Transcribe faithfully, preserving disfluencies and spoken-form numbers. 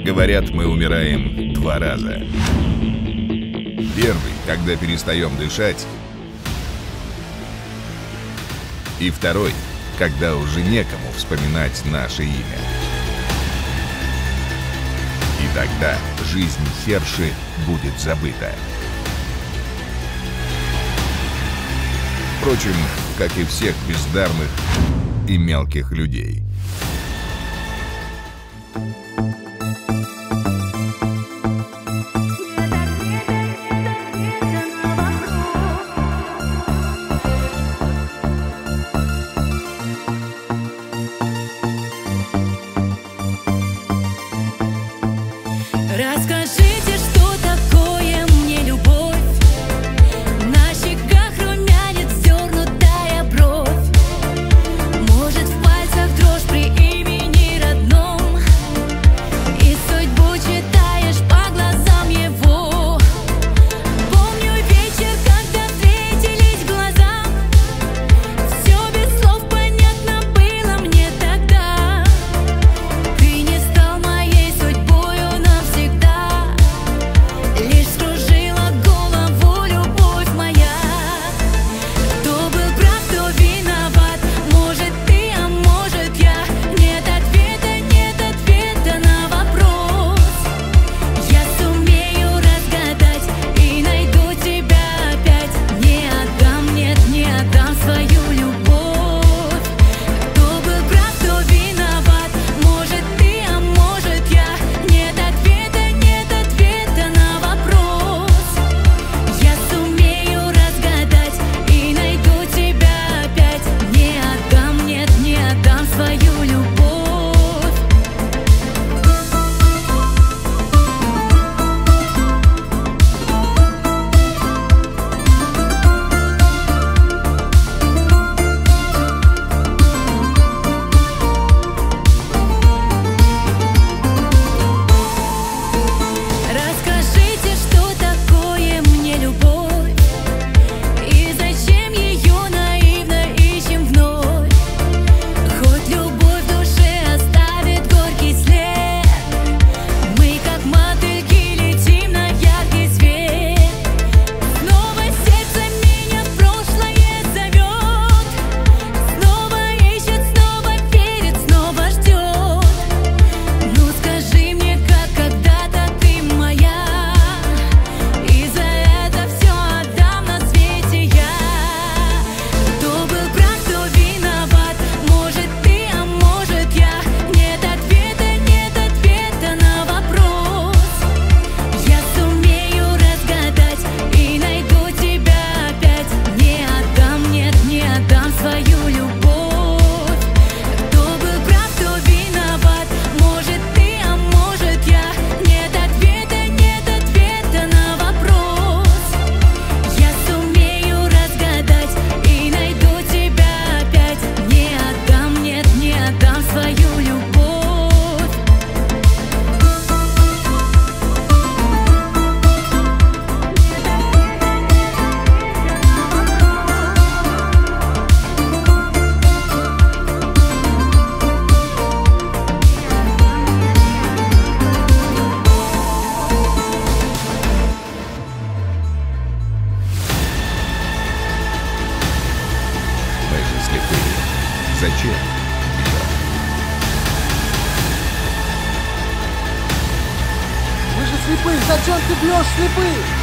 Говорят, мы умираем два раза. Первый, когда перестаем дышать. И второй, когда уже некому вспоминать наше имя. И тогда жизнь Херши будет забыта. Впрочем, как и всех бездарных и мелких людей. Расскажите, что такое мне любовь. На щеках румянец, вздернутая бровь. Может, в пальцах дрожь при имени родном. И судьбу читаешь по глазам его. Помню вечер, когда встретились глаза. Все без слов понятно было мне тогда. Ты не стал моей судьбою навсегда. Лишь скружила голову любовь моя. Кто был прав, кто виноват? Может ты, а может я. Нет ответа, нет ответа на вопрос. Я сумею разгадать и найду тебя опять. Не отдам, нет, не отдам свою любовь. Кто был прав, кто виноват? Может ты, а может я. Нет ответа, нет ответа на вопрос. Я сумею разгадать и найду тебя опять. Не отдам, нет, не отдам свою любовь. Расскажите, что такое мне любовь. И зачем ее наивно ищем вновь. Хоть любовь в душе оставит горький след. Мы как мотыльки летим на яркий свет. Снова сердце меня в прошлое зовет. Снова ищет, снова верит, снова ждет. Ну скажи мне, как когда-то ты моя. И за это все отдам на свете я. Кто был прав, кто виноват? Может ты, а может я. Нет ответа, нет ответа на вопрос. Я сумею разгадать и найду тебя опять. Не отдам, нет, не отдам свою любовь. Кто был прав, кто виноват? Может ты, а может я. Нет ответа, нет ответа на вопрос. Я сумею разгадать и найду тебя опять. Не отдам, нет, не отдам свою любовь. Мы же слепые. Зачем бьем? Мы же слепые, зачем ты бьешь слепых?